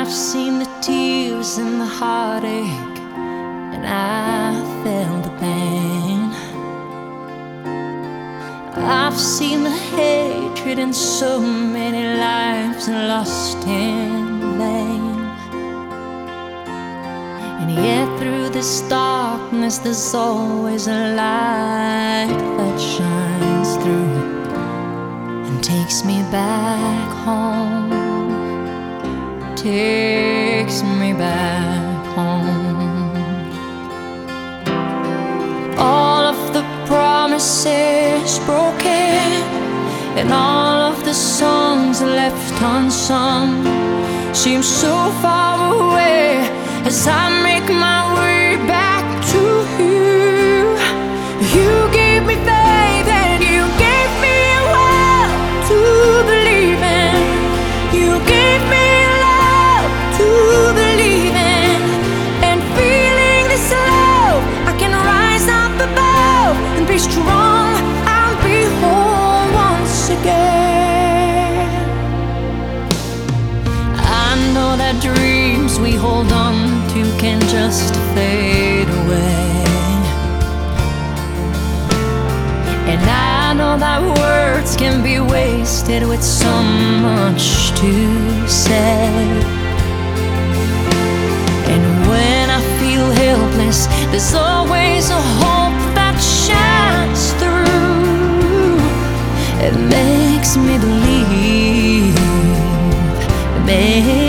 I've seen the tears and the heartache, and I felt the pain. I've seen the hatred and so many lives lost in vain. And yet through this darkness there's always a light that shines through and takes me back home, takes me back home. All of the promises broken and all of the songs left unsung seem so far away as I make my way back to you. You gave me faith and you gave me a will to believe in. You gave me love to believe in. And feeling this love, I can rise up above and be strong. I'll be whole once again. I know that dreams we hold on to can just fade away, and I know that words can be wasted with so much to say. And when I feel helpless, there's always a hope that shines through. It makes me believe, it